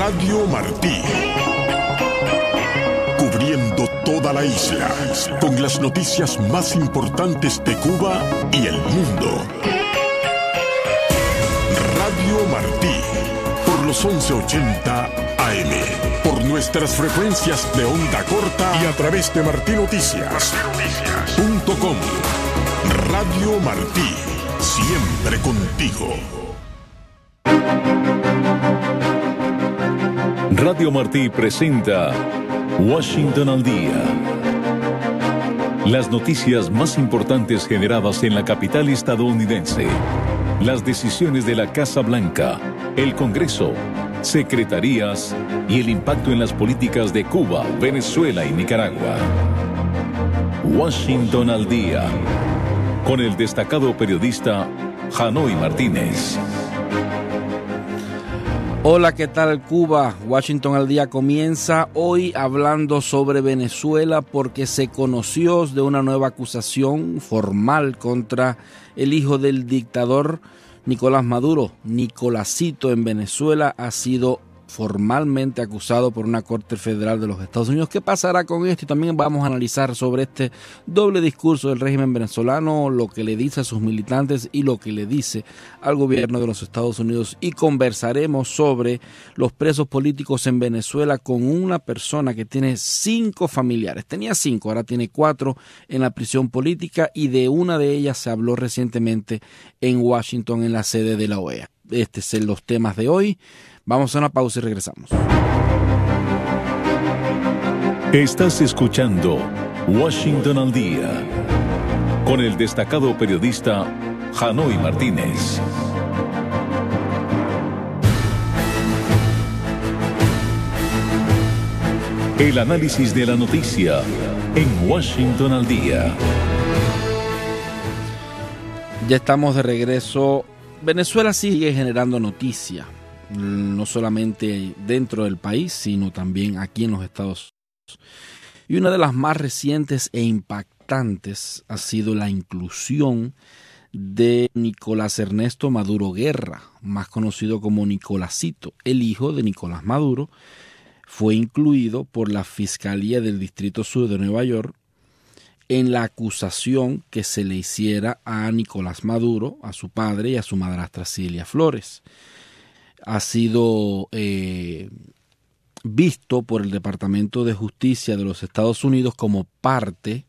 Radio Martí. Cubriendo toda la isla, con las noticias más importantes de Cuba y el mundo. Radio Martí, por los 1180 AM, por nuestras frecuencias de onda corta y a través de martinoticias.com. Radio Martí, siempre contigo. Radio Martí presenta Washington al Día. Las noticias más importantes generadas en la capital estadounidense. Las decisiones de la Casa Blanca, el Congreso, secretarías y el impacto en las políticas de Cuba, Venezuela y Nicaragua. Washington al Día, con el destacado periodista Hanoy Martínez. Hola, ¿qué tal Cuba? Washington al Día comienza hoy hablando sobre Venezuela porque se conoció de una nueva acusación formal contra el hijo del dictador Nicolás Maduro. Nicolásito en Venezuela ha sido formalmente acusado por una corte federal de los Estados Unidos. ¿Qué pasará con esto? Y también vamos a analizar sobre este doble discurso del régimen venezolano, lo que le dice a sus militantes y lo que le dice al gobierno de los Estados Unidos. Y conversaremos sobre los presos políticos en Venezuela con una persona que tiene 5 familiares. Tenía 5, ahora tiene 4 en la prisión política y de una de ellas se habló recientemente en Washington en la sede de la OEA. Estos son los temas de hoy. Vamos a una pausa y regresamos. Estás escuchando Washington al Día con el destacado periodista Hanoy Martínez. El análisis de la noticia en Washington al Día. Ya estamos de regreso. Venezuela sigue generando noticia, no solamente dentro del país, sino también aquí en los Estados Unidos. Y una de las más recientes e impactantes ha sido la inclusión de Nicolás Ernesto Maduro Guerra, más conocido como Nicolásito, el hijo de Nicolás Maduro. Fue incluido por la Fiscalía del Distrito Sur de Nueva York en la acusación que se le hiciera a Nicolás Maduro, a su padre y a su madrastra Cilia Flores. Ha sido visto por el Departamento de Justicia de los Estados Unidos como parte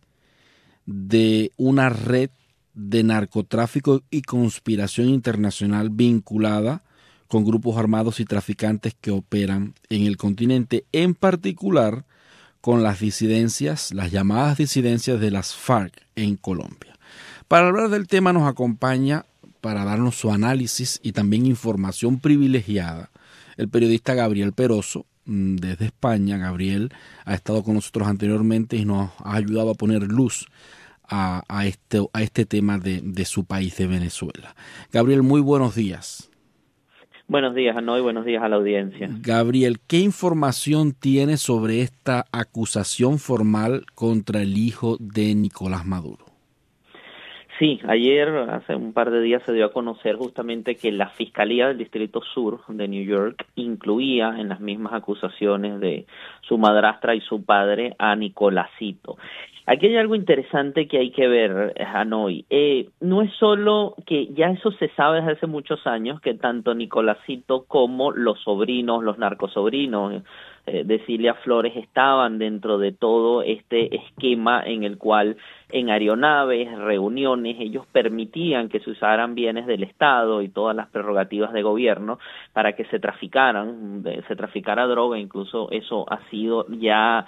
de una red de narcotráfico y conspiración internacional vinculada con grupos armados y traficantes que operan en el continente, en particular con las disidencias, las llamadas disidencias de las FARC en Colombia. Para hablar del tema nos acompaña, para darnos su análisis y también información privilegiada, el periodista Gabriel Peroso, desde España. Gabriel ha estado con nosotros anteriormente y nos ha ayudado a poner luz a este tema de su país, de Venezuela. Gabriel, muy buenos días. Buenos días, Hanoy, buenos días a la audiencia. Gabriel, ¿qué información tiene sobre esta acusación formal contra el hijo de Nicolás Maduro? Sí, ayer, hace un par de días, se dio a conocer justamente que la Fiscalía del Distrito Sur de New York incluía en las mismas acusaciones de su madrastra y su padre a Nicolásito. Aquí hay algo interesante que hay que ver, Hanoy. No es solo que ya eso se sabe desde hace muchos años, que tanto Nicolásito como los sobrinos, los narcosobrinos de Cilia Flores estaban dentro de todo este esquema en el cual en aeronaves, reuniones, ellos permitían que se usaran bienes del Estado y todas las prerrogativas de gobierno para que se traficara droga. Incluso eso ha sido ya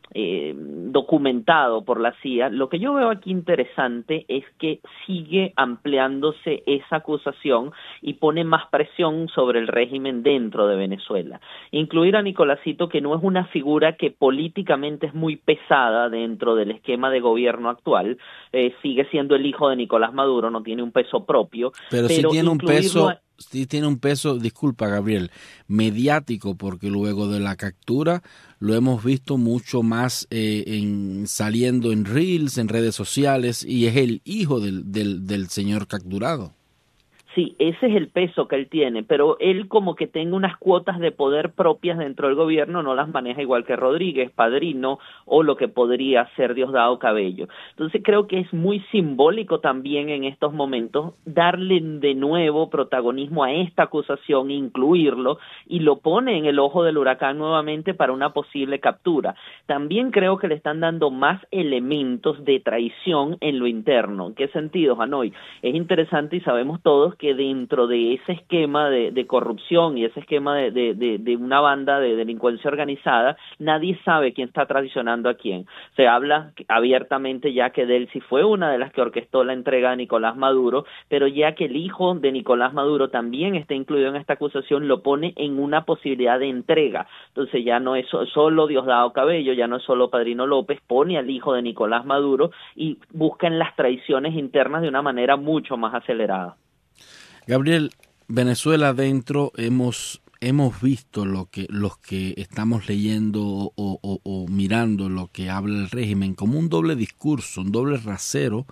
documentado por la CIA. Lo que yo veo aquí interesante es que sigue ampliándose esa acusación y pone más presión sobre el régimen dentro de Venezuela. Incluir a Nicolásito, que no es una figura que políticamente es muy pesada dentro del esquema de gobierno actual, sigue siendo el hijo de Nicolás Maduro, no tiene un peso propio. Pero sí tiene un peso. Sí tiene un peso, disculpa Gabriel, mediático, porque luego de la captura lo hemos visto mucho más saliendo en Reels, en redes sociales, y es el hijo del señor capturado. Sí, ese es el peso que él tiene, pero él como que tenga unas cuotas de poder propias dentro del gobierno, no las maneja igual que Rodríguez, Padrino, o lo que podría ser Diosdado Cabello. Entonces creo que es muy simbólico también en estos momentos darle de nuevo protagonismo a esta acusación, incluirlo, y lo pone en el ojo del huracán nuevamente para una posible captura. También creo que le están dando más elementos de traición en lo interno. ¿En qué sentido, Hanoi? Es interesante y sabemos todos que dentro de ese esquema de corrupción y ese esquema de una banda de delincuencia organizada, nadie sabe quién está traicionando a quién. Se habla abiertamente ya que Delcy fue una de las que orquestó la entrega a Nicolás Maduro, pero ya que el hijo de Nicolás Maduro también está incluido en esta acusación, lo pone en una posibilidad de entrega. Entonces ya no es solo Diosdado Cabello, ya no es solo Padrino López, pone al hijo de Nicolás Maduro y buscan las traiciones internas de una manera mucho más acelerada. Gabriel, Venezuela adentro hemos visto los que estamos leyendo o mirando lo que habla el régimen como un doble discurso, un doble rasero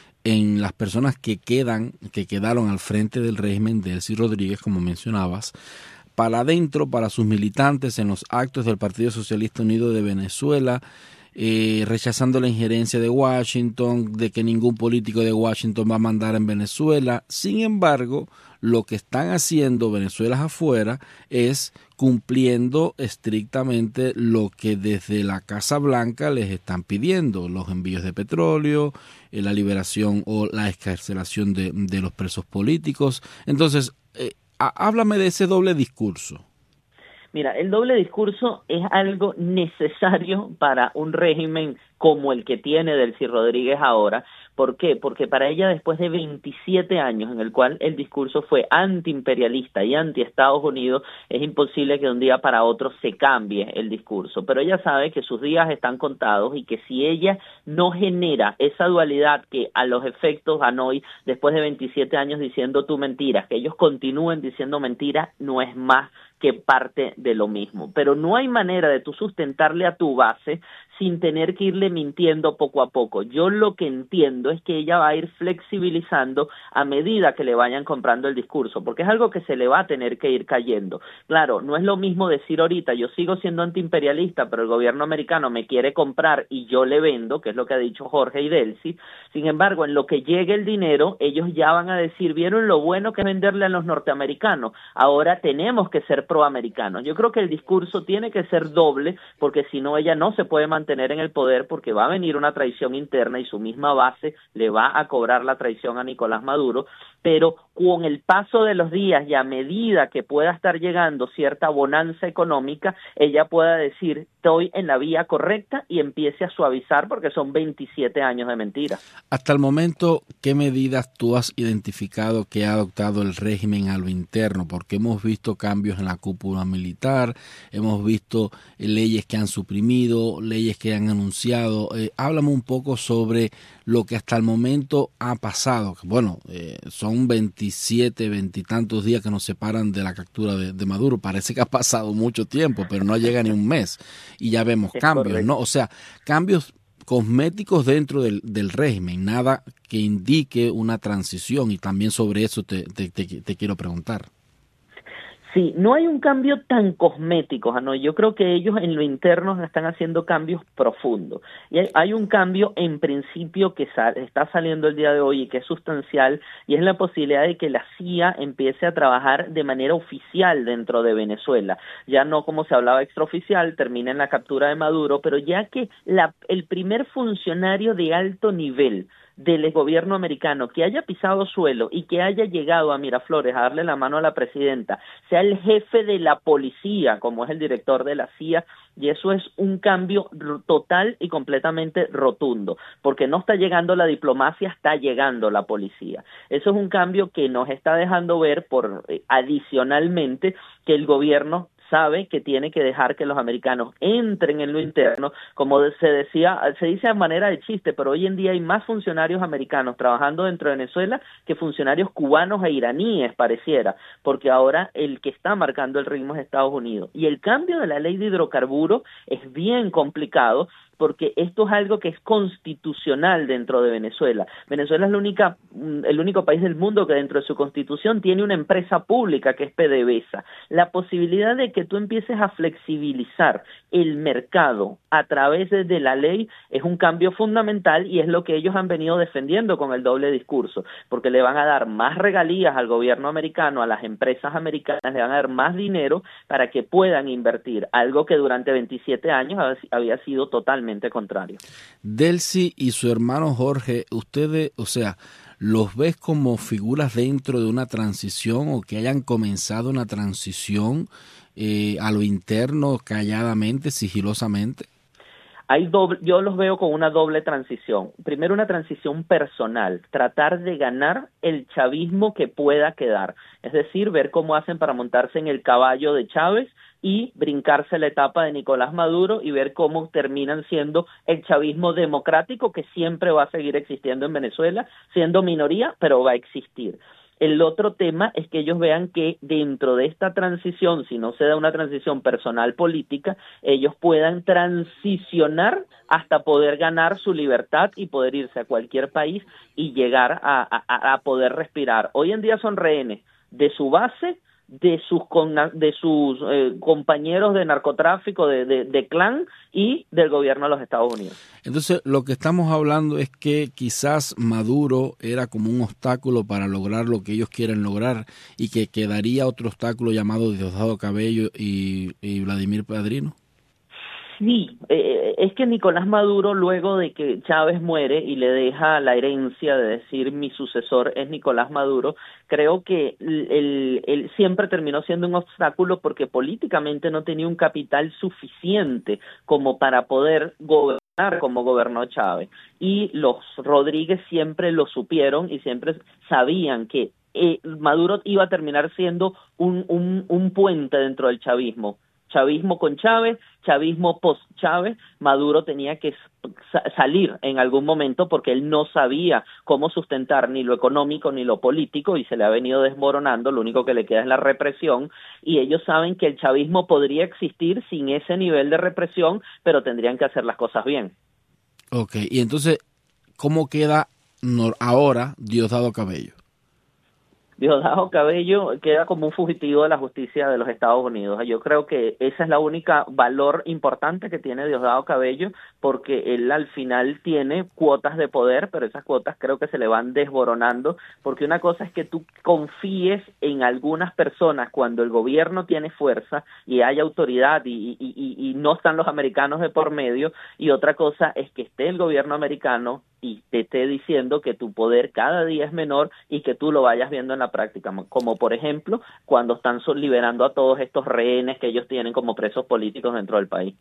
en las personas que quedaron al frente del régimen de Delcy Rodríguez, como mencionabas, para adentro, para sus militantes en los actos del Partido Socialista Unido de Venezuela, rechazando la injerencia de Washington, de que ningún político de Washington va a mandar en Venezuela. Sin embargo, lo que están haciendo Venezuela afuera es cumpliendo estrictamente lo que desde la Casa Blanca les están pidiendo, los envíos de petróleo, la liberación o la excarcelación de los presos políticos. Entonces, háblame de ese doble discurso. Mira, el doble discurso es algo necesario para un régimen como el que tiene Delcy Rodríguez ahora. ¿Por qué? Porque para ella, después de 27 años en el cual el discurso fue antiimperialista y anti-Estados Unidos, es imposible que de un día para otro se cambie el discurso. Pero ella sabe que sus días están contados y que si ella no genera esa dualidad que a los efectos Hanoi, después de 27 años diciendo tú mentiras, que ellos continúen diciendo mentiras, no es más que parte de lo mismo. Pero no hay manera de tú sustentarle a tu base sin tener que irle mintiendo poco a poco. Yo lo que entiendo es que ella va a ir flexibilizando a medida que le vayan comprando el discurso, porque es algo que se le va a tener que ir cayendo. Claro, no es lo mismo decir ahorita, yo sigo siendo antiimperialista, pero el gobierno americano me quiere comprar y yo le vendo, que es lo que ha dicho Jorge y Delcy. Sin embargo, en lo que llegue el dinero, ellos ya van a decir, ¿vieron lo bueno que es venderle a los norteamericanos? Ahora tenemos que ser proamericanos. Yo creo que el discurso tiene que ser doble, porque si no, ella no se puede mantener en el poder, porque va a venir una traición interna y su misma base le va a cobrar la traición a Nicolás Maduro. Pero con el paso de los días y a medida que pueda estar llegando cierta bonanza económica, ella pueda decir, estoy en la vía correcta, y empiece a suavizar, porque son 27 años de mentira. Hasta el momento, ¿qué medidas tú has identificado que ha adoptado el régimen a lo interno? Porque hemos visto cambios en la cúpula militar, hemos visto leyes que han suprimido, leyes que han anunciado. Háblame un poco sobre lo que hasta el momento ha pasado. Bueno, son 27, 20 y tantos días que nos separan de la captura de Maduro. Parece que ha pasado mucho tiempo, pero no llega ni un mes. Y ya vemos cambios, correcto, ¿no? O sea, cambios cosméticos dentro del régimen, nada que indique una transición. Y también sobre eso te quiero preguntar. Sí, no hay un cambio tan cosmético, ¿no? Yo creo que ellos en lo interno están haciendo cambios profundos. Y hay un cambio en principio que está saliendo el día de hoy y que es sustancial, y es la posibilidad de que la CIA empiece a trabajar de manera oficial dentro de Venezuela. Ya no como se hablaba extraoficial, termina en la captura de Maduro, pero ya que el primer funcionario de alto nivel del gobierno americano que haya pisado suelo y que haya llegado a Miraflores a darle la mano a la presidenta, sea el jefe de la policía, como es el director de la CIA, y eso es un cambio total y completamente rotundo, porque no está llegando la diplomacia, está llegando la policía. Eso es un cambio que nos está dejando ver adicionalmente que el gobierno sabe que tiene que dejar que los americanos entren en lo interno, como se dice a manera de chiste, pero hoy en día hay más funcionarios americanos trabajando dentro de Venezuela que funcionarios cubanos e iraníes, pareciera, porque ahora el que está marcando el ritmo es Estados Unidos. Y el cambio de la ley de hidrocarburos es bien complicado, porque esto es algo que es constitucional dentro de Venezuela. Venezuela es el único país del mundo que dentro de su constitución tiene una empresa pública que es PDVSA. La posibilidad de que tú empieces a flexibilizar el mercado a través de la ley es un cambio fundamental y es lo que ellos han venido defendiendo con el doble discurso, porque le van a dar más regalías al gobierno americano, a las empresas americanas, le van a dar más dinero para que puedan invertir, algo que durante 27 años había sido totalmente contrario. Delcy y su hermano Jorge, ustedes, o sea, ¿los ves como figuras dentro de una transición o que hayan comenzado una transición a lo interno, calladamente, sigilosamente? Yo los veo con una doble transición. Primero, una transición personal, tratar de ganar el chavismo que pueda quedar, es decir, ver cómo hacen para montarse en el caballo de Chávez y brincarse la etapa de Nicolás Maduro y ver cómo terminan siendo el chavismo democrático que siempre va a seguir existiendo en Venezuela, siendo minoría, pero va a existir. El otro tema es que ellos vean que dentro de esta transición, si no se da una transición personal política, ellos puedan transicionar hasta poder ganar su libertad y poder irse a cualquier país y llegar a poder respirar. Hoy en día son rehenes de su base, de sus compañeros de narcotráfico, de clan y del gobierno de los Estados Unidos. Entonces, lo que estamos hablando es que quizás Maduro era como un obstáculo para lograr lo que ellos quieren lograr y que quedaría otro obstáculo llamado Diosdado Cabello y Vladimir Padrino. Sí, es que Nicolás Maduro, luego de que Chávez muere y le deja la herencia de decir mi sucesor es Nicolás Maduro, creo que él siempre terminó siendo un obstáculo porque políticamente no tenía un capital suficiente como para poder gobernar como gobernó Chávez. Y los Rodríguez siempre lo supieron y siempre sabían que Maduro iba a terminar siendo un puente dentro del chavismo. Chavismo con Chávez, chavismo post-Chávez, Maduro tenía que salir en algún momento porque él no sabía cómo sustentar ni lo económico ni lo político y se le ha venido desmoronando, lo único que le queda es la represión y ellos saben que el chavismo podría existir sin ese nivel de represión, pero tendrían que hacer las cosas bien. Ok, y entonces, ¿cómo queda ahora Diosdado Cabello? Diosdado Cabello queda como un fugitivo de la justicia de los Estados Unidos. Yo creo que esa es la única valor importante que tiene Diosdado Cabello, porque él al final tiene cuotas de poder, pero esas cuotas creo que se le van desboronando, porque una cosa es que tú confíes en algunas personas cuando el gobierno tiene fuerza y hay autoridad y no están los americanos de por medio, y otra cosa es que esté el gobierno americano y te esté diciendo que tu poder cada día es menor y que tú lo vayas viendo en la práctica, como por ejemplo cuando están liberando a todos estos rehenes que ellos tienen como presos políticos dentro del país.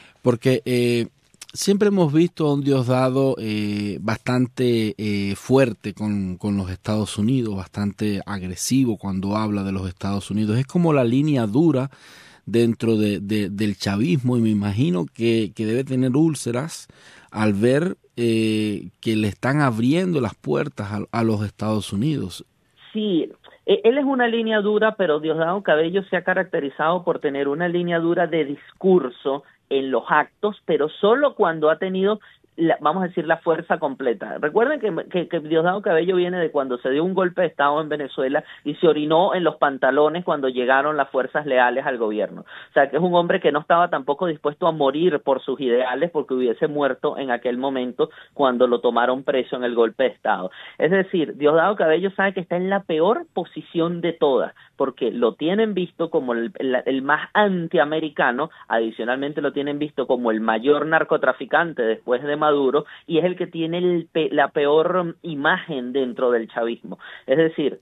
Porque siempre hemos visto a un Diosdado bastante fuerte con los Estados Unidos, bastante agresivo cuando habla de los Estados Unidos. Es como la línea dura dentro del chavismo y me imagino que debe tener úlceras al ver que le están abriendo las puertas a los Estados Unidos. Sí, él es una línea dura, pero Diosdado Cabello se ha caracterizado por tener una línea dura de discurso en los actos, pero solo cuando ha tenido vamos a decir, la fuerza completa. Recuerden que Diosdado Cabello viene de cuando se dio un golpe de Estado en Venezuela y se orinó en los pantalones cuando llegaron las fuerzas leales al gobierno. O sea, que es un hombre que no estaba tampoco dispuesto a morir por sus ideales porque hubiese muerto en aquel momento cuando lo tomaron preso en el golpe de Estado. Es decir, Diosdado Cabello sabe que está en la peor posición de todas, porque lo tienen visto como el más antiamericano, adicionalmente lo tienen visto como el mayor narcotraficante después de Maduro, y es el que tiene la peor imagen dentro del chavismo. Es decir,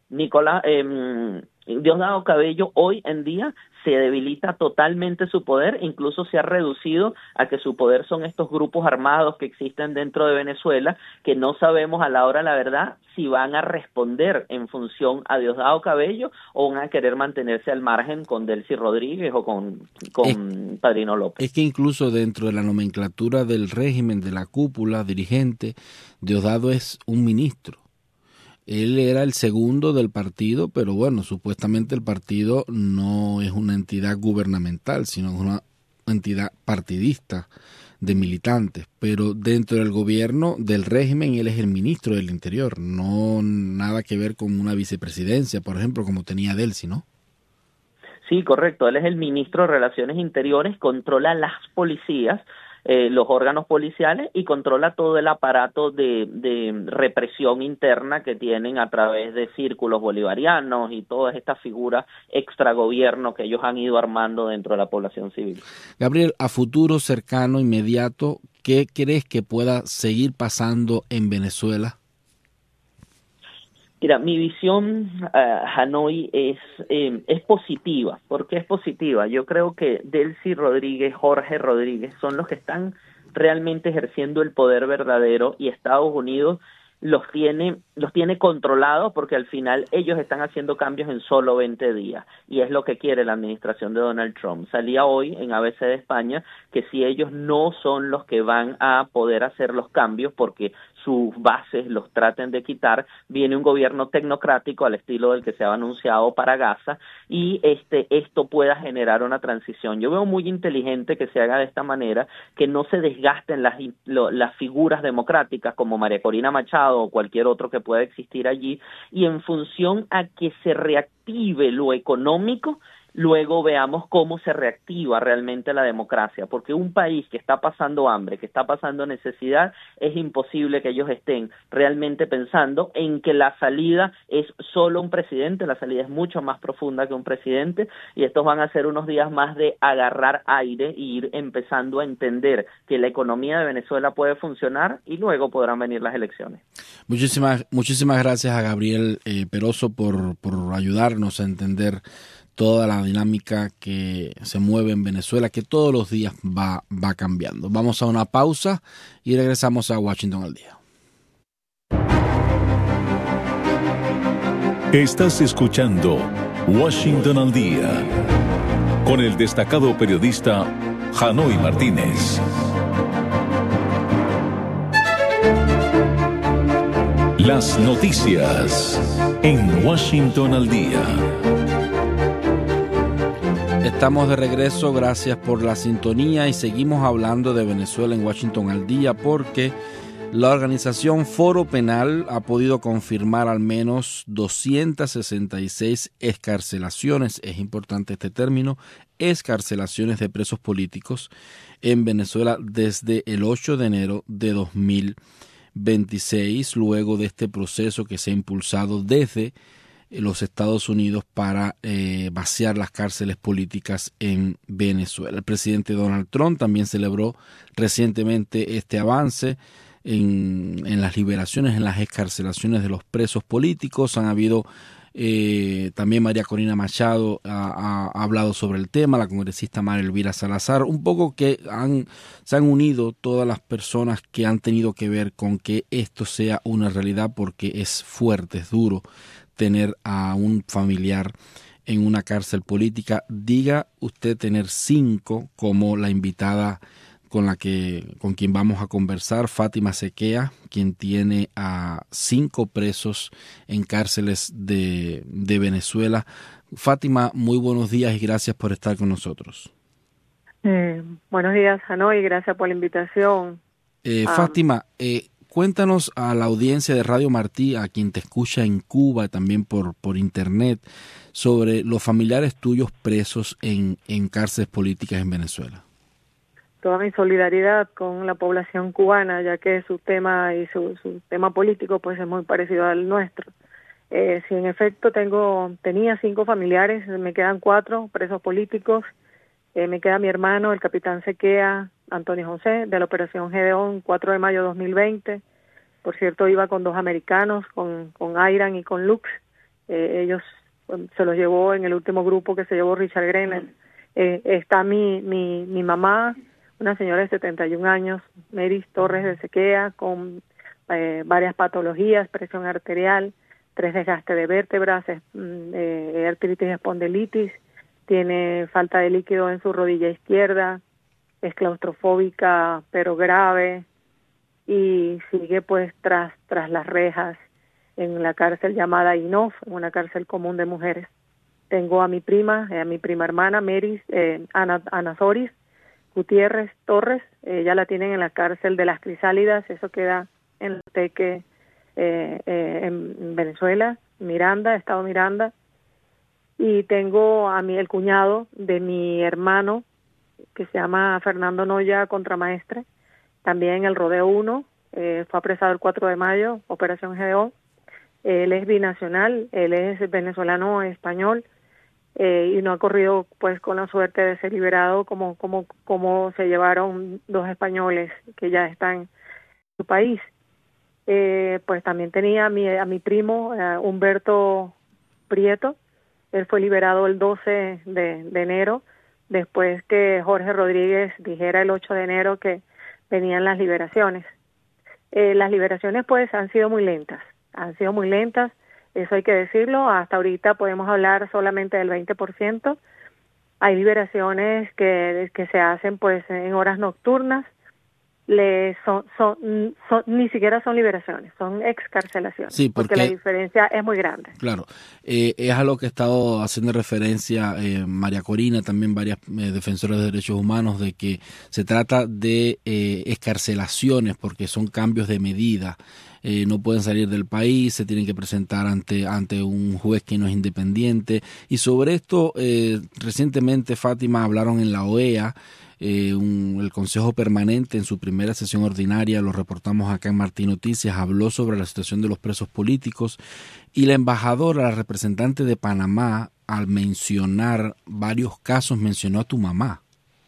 Diosdado Cabello hoy en día se debilita totalmente su poder, incluso se ha reducido a que su poder son estos grupos armados que existen dentro de Venezuela, que no sabemos a la hora de la verdad si van a responder en función a Diosdado Cabello o van a querer mantenerse al margen con Delcy Rodríguez o con Padrino López. Es que incluso dentro de la nomenclatura del régimen, de la cúpula dirigente, Diosdado es un ministro. Él era el segundo del partido, pero bueno, supuestamente el partido no es una entidad gubernamental, sino una entidad partidista de militantes, pero dentro del gobierno del régimen él es el ministro del Interior, no nada que ver con una vicepresidencia, por ejemplo, como tenía Delcy, ¿no? Sí, correcto. Él es el ministro de Relaciones Interiores, controla las policías, los órganos policiales y controla todo el aparato de represión interna que tienen a través de círculos bolivarianos y todas estas figuras extragobierno que ellos han ido armando dentro de la población civil. Gabriel, a futuro cercano, inmediato, ¿qué crees que pueda seguir pasando en Venezuela? Mira, mi visión, Hanoi, es positiva. ¿Por qué es positiva? Yo creo que Delcy Rodríguez, Jorge Rodríguez, son los que están realmente ejerciendo el poder verdadero y Estados Unidos los tiene controlados porque al final ellos están haciendo cambios en solo 20 días y es lo que quiere la administración de Donald Trump. Salía hoy en ABC de España que si ellos no son los que van a poder hacer los cambios porque sus bases los traten de quitar, viene un gobierno tecnocrático al estilo del que se ha anunciado para Gaza y esto pueda generar una transición. Yo veo muy inteligente que se haga de esta manera, que no se desgasten las figuras democráticas como María Corina Machado o cualquier otro que pueda existir allí, y en función a que se reactive lo económico, luego veamos cómo se reactiva realmente la democracia, porque un país que está pasando hambre, que está pasando necesidad, es imposible que ellos estén realmente pensando en que la salida es solo un presidente, la salida es mucho más profunda que un presidente, y estos van a ser unos días más de agarrar aire e ir empezando a entender que la economía de Venezuela puede funcionar y luego podrán venir las elecciones. Muchísimas gracias a Gabriel Peroso por ayudarnos a entender toda la dinámica que se mueve en Venezuela, que todos los días va cambiando. Vamos a una pausa y regresamos a Washington al día. Estás escuchando Washington al día con el destacado periodista Hanoi Martínez. Las noticias en Washington al día. Estamos de regreso, gracias por la sintonía y seguimos hablando de Venezuela en Washington al día porque la organización Foro Penal ha podido confirmar al menos 266 excarcelaciones, es importante este término, excarcelaciones de presos políticos en Venezuela desde el 8 de enero de 2026, luego de este proceso que se ha impulsado desde los Estados Unidos para vaciar las cárceles políticas en Venezuela. El presidente Donald Trump también celebró recientemente este avance en las liberaciones, en las excarcelaciones de los presos políticos. Han habido también María Corina Machado ha hablado sobre el tema, la congresista María Elvira Salazar, un poco que se han unido todas las personas que han tenido que ver con que esto sea una realidad, porque es fuerte, es duro tener a un familiar en una cárcel política. Diga usted tener 5, como la invitada con quien vamos a conversar, Fátima Sequea, quien tiene a 5 presos en cárceles de Venezuela. Fátima, muy buenos días y gracias por estar con nosotros. Buenos días, Hanoi, gracias por la invitación. Fátima, cuéntanos a la audiencia de Radio Martí, a quien te escucha en Cuba, también por internet, sobre los familiares tuyos presos en cárceles políticas en Venezuela. Toda mi solidaridad con la población cubana, ya que su tema y su tema político pues es muy parecido al nuestro. Si en efecto tenía 5 familiares, me quedan 4 presos políticos, me queda mi hermano, el capitán Sequea, Antonio José, de la Operación Gedeón, 4 de mayo de 2020. Por cierto, iba con 2 americanos, con Ayran y con Lux. Ellos se los llevó en el último grupo que se llevó Richard Greiner. Está mi mamá, una señora de 71 años, Meris Torres de Sequea, con varias patologías, presión arterial, 3 desgastes de vértebras, artritis y espondilitis, tiene falta de líquido en su rodilla izquierda, es claustrofóbica pero grave y sigue pues tras las rejas en la cárcel llamada INOF, una cárcel común de mujeres. Tengo a mi prima hermana Meris, Ana Soris, Gutiérrez Torres. Ella la tienen en la cárcel de Las Crisálidas, eso queda en el Teque, en Venezuela, Miranda, estado Miranda. Y tengo a el cuñado de mi hermano, que se llama Fernando Noya Contramaestre, también en el Rodeo 1, fue apresado el 4 de mayo, Operación GDO. Él es binacional, él es venezolano-español, y no ha corrido pues con la suerte de ser liberado como se llevaron 2 españoles que ya están en su país. Pues también tenía a mi primo Humberto Prieto. Él fue liberado el 12 de enero, después que Jorge Rodríguez dijera el 8 de enero que venían las liberaciones. Las liberaciones pues han sido muy lentas, eso hay que decirlo. Hasta ahorita podemos hablar solamente del 20%. Hay liberaciones que se hacen pues en horas nocturnas. Ni siquiera son liberaciones, son excarcelaciones, sí, porque la diferencia es muy grande. Claro, es a lo que ha estado haciendo referencia María Corina, también varias defensoras de derechos humanos, de que se trata de excarcelaciones porque son cambios de medida. No pueden salir del país, se tienen que presentar ante un juez que no es independiente. Y sobre esto, recientemente, Fátima, hablaron en la OEA, el Consejo Permanente en su primera sesión ordinaria, lo reportamos acá en Martín Noticias, habló sobre la situación de los presos políticos, y la embajadora, la representante de Panamá, al mencionar varios casos, mencionó a tu mamá.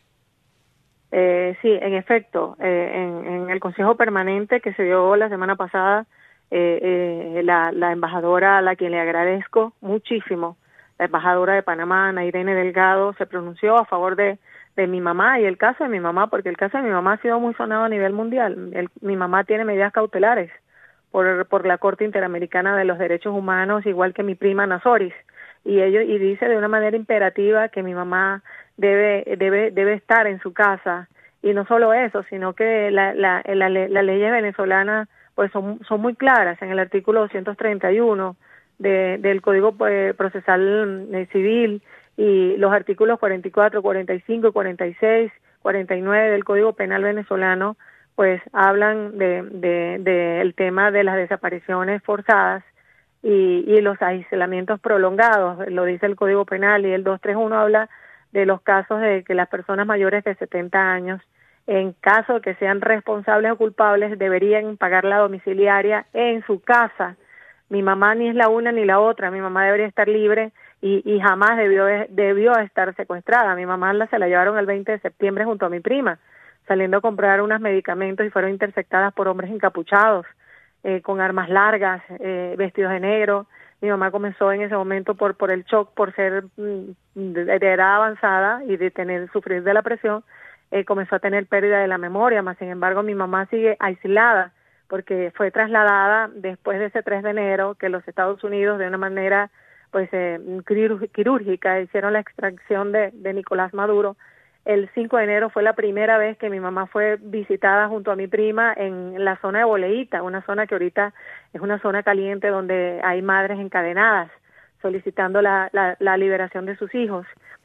Sí, en efecto, en el Consejo Permanente que se dio la semana pasada, la embajadora, a la quien le agradezco muchísimo, la embajadora de Panamá, Ana Irene Delgado, se pronunció a favor de mi mamá y el caso de mi mamá, porque el caso de mi mamá ha sido muy sonado a nivel mundial. Mi mamá tiene medidas cautelares por la Corte Interamericana de los Derechos Humanos, igual que mi prima Nazoris, y dice de una manera imperativa que mi mamá debe estar en su casa. Y no solo eso, sino que las leyes venezolanas pues son muy claras. En el artículo 231 del Código Procesal Civil, y los artículos 44, 45, 46, 49 del Código Penal venezolano pues hablan del tema de las desapariciones forzadas y los aislamientos prolongados. Lo dice el Código Penal, y el 231 habla de los casos de que las personas mayores de 70 años, en caso de que sean responsables o culpables, deberían pagar la domiciliaria en su casa. Mi mamá ni es la una ni la otra, mi mamá debería estar libre y jamás debió estar secuestrada. Mi mamá se la llevaron el 20 de septiembre junto a mi prima, saliendo a comprar unos medicamentos, y fueron interceptadas por hombres encapuchados, con armas largas, vestidos de negro. Mi mamá comenzó en ese momento por el shock, por ser de edad avanzada y de sufrir de la presión, comenzó a tener pérdida de la memoria. Más sin embargo, mi mamá sigue aislada porque fue trasladada después de ese 3 de enero, que los Estados Unidos, de una manera pues quirúrgica, hicieron la extracción de Nicolás Maduro. El 5 de enero fue la primera vez que mi mamá fue visitada junto a mi prima en la zona de Boleíta, una zona que ahorita es una zona caliente donde hay madres encadenadas solicitando la liberación de sus hijos.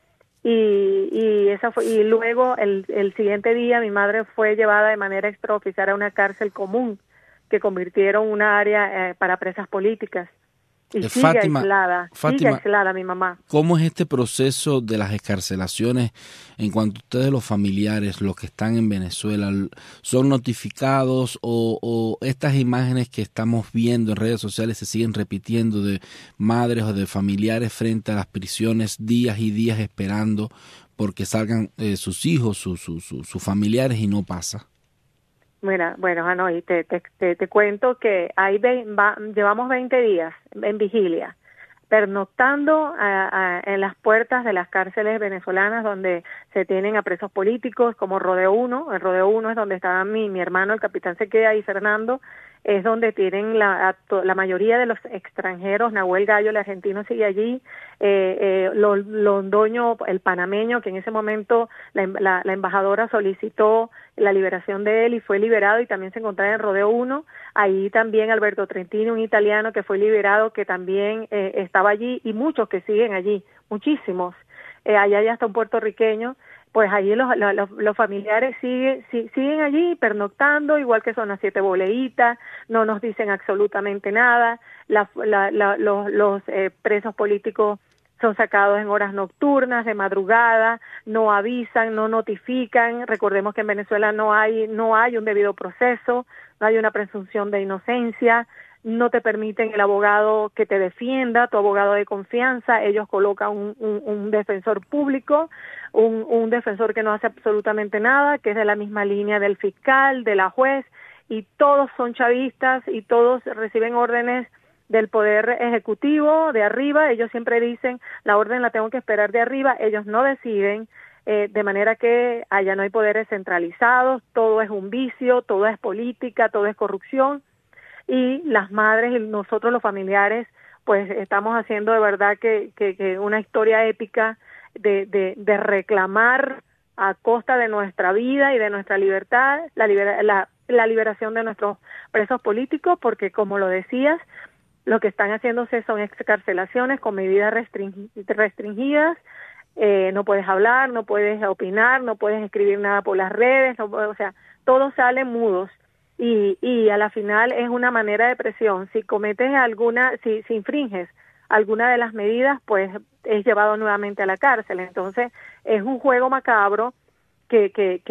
Y luego el siguiente día mi madre fue llevada de manera extraoficial a una cárcel común que convirtieron una área para presas políticas. Y sigue aislada mi mamá. ¿Cómo es este proceso de las excarcelaciones en cuanto a ustedes, los familiares, los que están en Venezuela, son notificados o estas imágenes que estamos viendo en redes sociales se siguen repitiendo de madres o de familiares frente a las prisiones, días y días esperando porque salgan sus hijos, sus familiares, y no pasa? Mira, bueno, Hanoi, te cuento que llevamos 20 días en vigilia, pernoctando en las puertas de las cárceles venezolanas donde se tienen a presos políticos, como Rodeo 1. El Rodeo 1 es donde estaban mi hermano, el capitán Sequea, y Fernando. Es donde tienen la mayoría de los extranjeros. Nahuel Gallo, el argentino, sigue allí. Londoño, el panameño, que en ese momento la embajadora solicitó la liberación de él y fue liberado, y también se encontraba en Rodeo 1. Ahí también Alberto Trentini, un italiano que fue liberado, que también estaba allí, y muchos que siguen allí, muchísimos. Allá hay hasta un puertorriqueño. pues allí los familiares siguen allí pernoctando, igual que son las 7 boleitas, no nos dicen absolutamente nada, los presos políticos son sacados en horas nocturnas, de madrugada, no avisan, no notifican. Recordemos que en Venezuela no hay un debido proceso, no hay una presunción de inocencia, no te permiten el abogado que te defienda, tu abogado de confianza, ellos colocan un defensor público, un defensor que no hace absolutamente nada, que es de la misma línea del fiscal, de la juez, y todos son chavistas y todos reciben órdenes del poder ejecutivo de arriba. Ellos siempre dicen, la orden la tengo que esperar de arriba, ellos no deciden, de manera que allá no hay poderes centralizados, todo es un vicio, todo es política, todo es corrupción, y las madres y nosotros los familiares pues estamos haciendo de verdad que una historia épica de reclamar a costa de nuestra vida y de nuestra libertad la liberación de nuestros presos políticos, porque como lo decías, lo que están haciéndose son excarcelaciones con medidas restringidas, no puedes hablar, no puedes opinar, no puedes escribir nada por las redes, o sea, todos salen mudos y a la final es una manera de presión. Si cometes si infringes alguna de las medidas, pues es llevado nuevamente a la cárcel. Entonces es un juego macabro que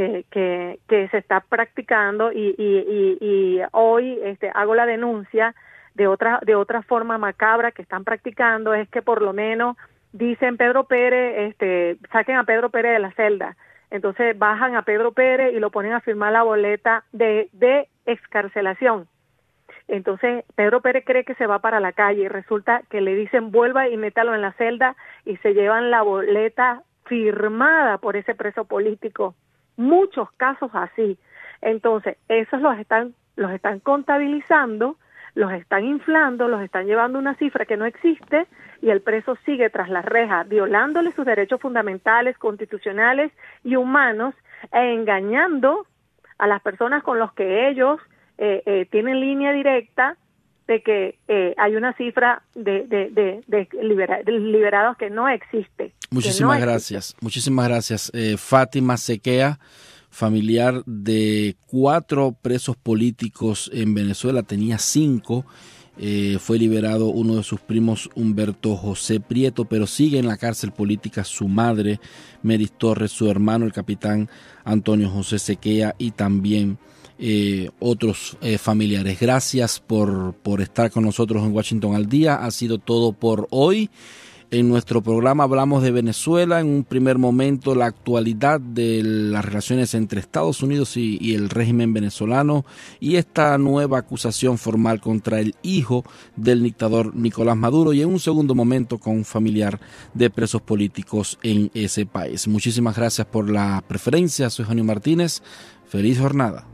se está practicando y hoy hago la denuncia de otra forma macabra que están practicando, es que por lo menos dicen Pedro Pérez, saquen a Pedro Pérez de la celda. Entonces bajan a Pedro Pérez y lo ponen a firmar la boleta de excarcelación. Entonces Pedro Pérez cree que se va para la calle y resulta que le dicen vuelva y métalo en la celda y se llevan la boleta firmada por ese preso político. Muchos casos así. Entonces esos los están contabilizando, los están inflando, los están llevando a una cifra que no existe y el preso sigue tras las rejas, violándole sus derechos fundamentales, constitucionales y humanos e engañando a las personas con los que ellos tienen línea directa de que hay una cifra de liberados que no existe. Muchísimas gracias. Fátima Sequea, familiar de 4 presos políticos en Venezuela, tenía 5, fue liberado uno de sus primos, Humberto José Prieto, pero sigue en la cárcel política su madre, Meris Torres, su hermano, el capitán Antonio José Sequea, y también otros familiares. Gracias por estar con nosotros en Washington al Día. Ha sido todo por hoy. En nuestro programa hablamos de Venezuela, en un primer momento la actualidad de las relaciones entre Estados Unidos y el régimen venezolano y esta nueva acusación formal contra el hijo del dictador Nicolás Maduro, y en un segundo momento con un familiar de presos políticos en ese país. Muchísimas gracias por la preferencia. Soy Janio Martínez. Feliz jornada.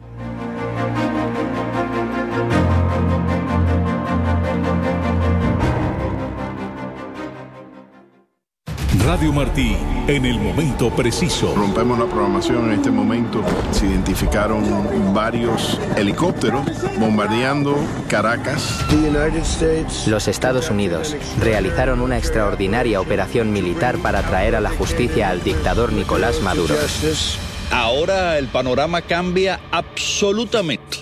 Radio Martí, en el momento preciso. Rompemos la programación en este momento. Se identificaron varios helicópteros bombardeando Caracas. Los Estados Unidos realizaron una extraordinaria operación militar para traer a la justicia al dictador Nicolás Maduro. Ahora el panorama cambia absolutamente.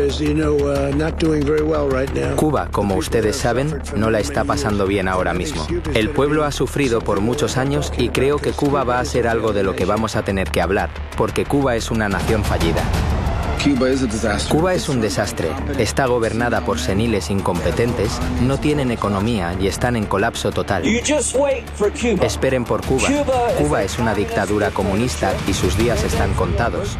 Cuba, como ustedes saben, no la está pasando bien ahora mismo. El pueblo ha sufrido por muchos años y creo que Cuba va a ser algo de lo que vamos a tener que hablar, porque Cuba es una nación fallida. Cuba es un desastre. Está gobernada por seniles incompetentes, no tienen economía y están en colapso total. Esperen por Cuba. Cuba es una dictadura comunista y sus días están contados.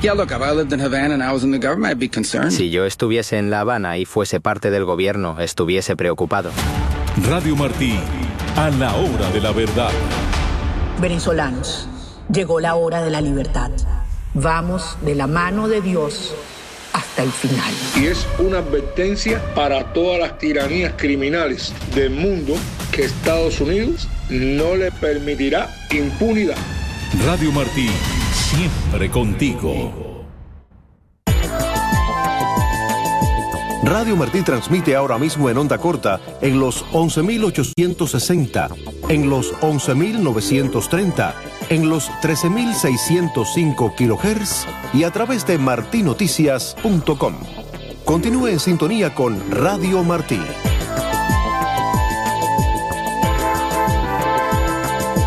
Si yo estuviese en La Habana y fuese parte del gobierno, estuviese preocupado. Radio Martí, a la hora de la verdad. Venezolanos, llegó la hora de la libertad. Vamos de la mano de Dios hasta el final. Y es una advertencia para todas las tiranías criminales del mundo que Estados Unidos no le permitirá impunidad. Radio Martí, siempre contigo. Radio Martí transmite ahora mismo en onda corta en los 11.860, en los 11.930, en los 13.605 kHz y a través de martinoticias.com. Continúe en sintonía con Radio Martí.